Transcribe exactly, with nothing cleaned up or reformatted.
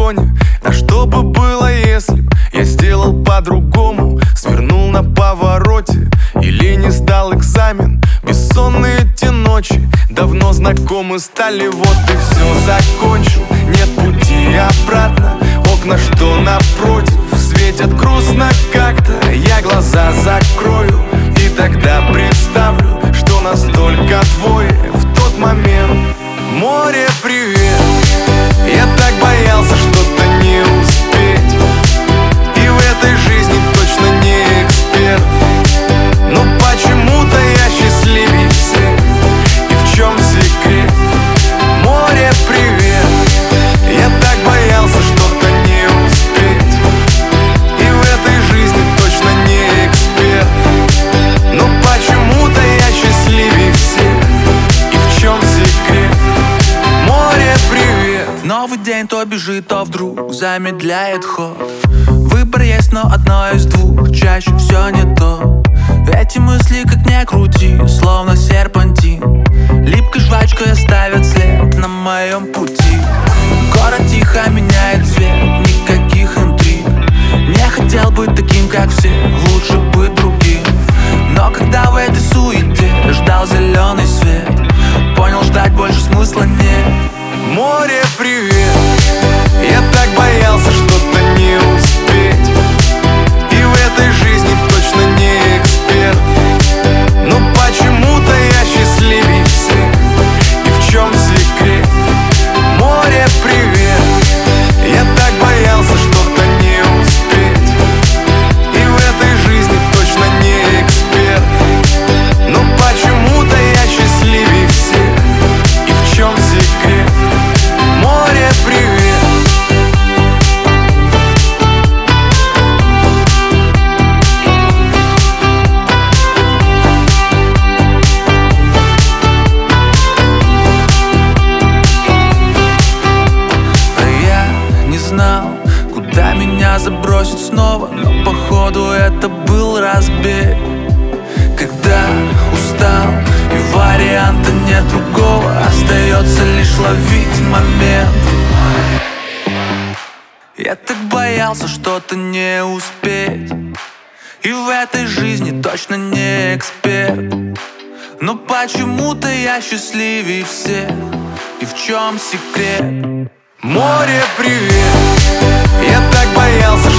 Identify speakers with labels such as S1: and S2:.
S1: балконе. А что бы было, если б я сделал по-другому? Свернул на повороте или не сдал экзамен? Бессонные эти ночи давно знакомы стали. Вот и все, закончил, нет пути обратно. Окна, что напротив, светят грустно как-то. Я глаза закрою и тогда представлю, что нас только двое в тот момент. Море, привет, я так боялся что-то не успеть. И в этой жизни точно не эксперт, но почему-то я счастливей всех. И в чем секрет? Море, привет, я так боялся что-то не успеть. И в этой жизни точно не эксперт, но почему-то я счастливей всех. И в чем секрет? Море, привет.
S2: Новый день то бежит, то вдруг замедляет ход. Выбор есть, но одно из двух, чаще все не то. Эти мысли, как ни крути, словно серпантин, липкой жвачкой оставят след на моем пути. Город тихо меняет цвет, никаких интриг. Не хотел быть таким, как все, лучше быть другим. Но когда в этой суете ждал зеленый свет, понял, ждать больше смысла нет.
S1: Море, привет, я так боялся что-то не успеть. И в этой жизни точно не эксперт, но почему-то я счастливей всех. И в чем секрет? Море, привет, я так боялся что-то не успеть. И в этой жизни точно не эксперт, но почему-то я счастливей всех. И в чем секрет? Море, привет.
S2: Куда меня забросит снова, но походу это был разбег. Когда устал и варианта нет другого, остается лишь ловить момент. Я так боялся что-то не успеть, и в этой жизни точно не эксперт, но почему-то я счастливей всех. И в чем секрет?
S1: Море, привет, я так боялся